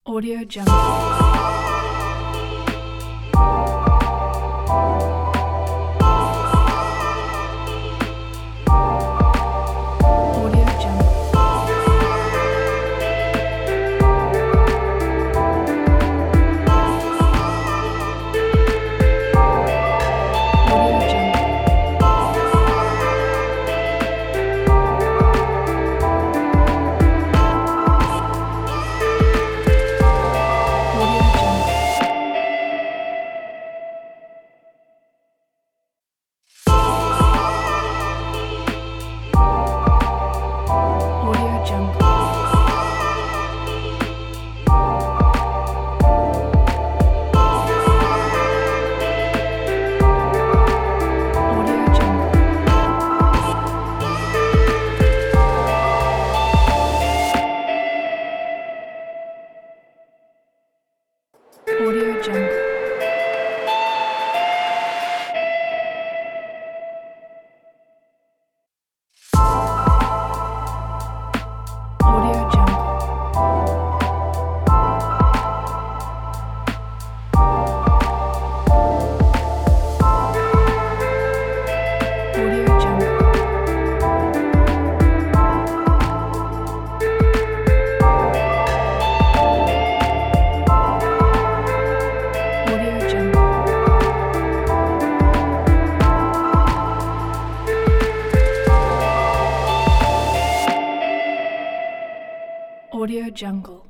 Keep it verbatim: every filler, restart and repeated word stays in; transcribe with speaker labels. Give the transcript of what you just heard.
Speaker 1: Audio Jungle. Audio Jungle. Audio Jungle. Audio Jungle. Audio Jungle. Audio Jungle. Audio Jungle. Audio Jungle. Audio Jungle. Audio Jungle. Audio Jungle.